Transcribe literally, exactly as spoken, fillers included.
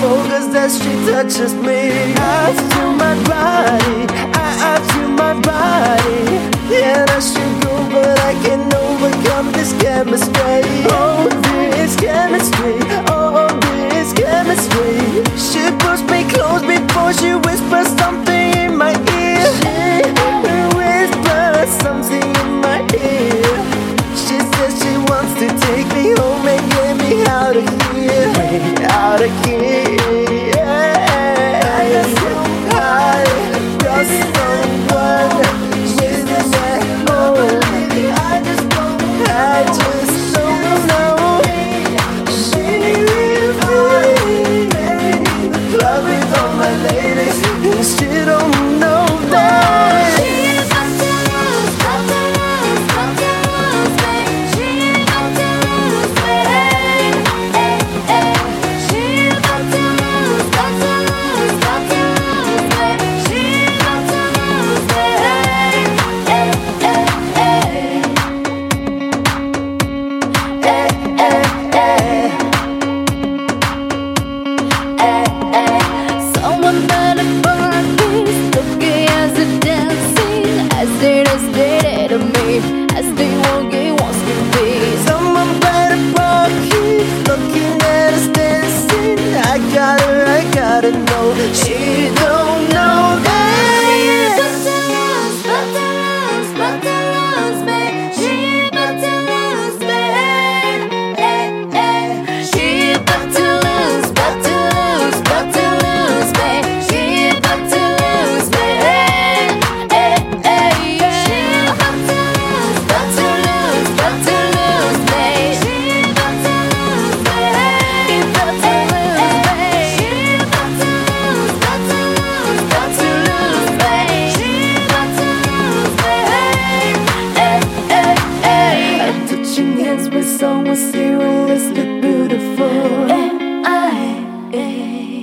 focus as she touches me. I feel my body, I, I feel my body. And I should go, but I can't overcome this chemistry. Oh, this chemistry, oh, this chemistry. She pulls me close before she whispers something in my ear. She whispers something in my ear. She says she wants to take me home and get me out of here, out of here. Yeah. I got so high, got someone with that. Oh, I just don't, I just don't know. She will be the club with all my ladies, and she don't know that. As they won't get wants to be. Someone by the pocket, looking at us dancing. I gotta, I gotta know. She don't know that. With someone seriously beautiful. And I,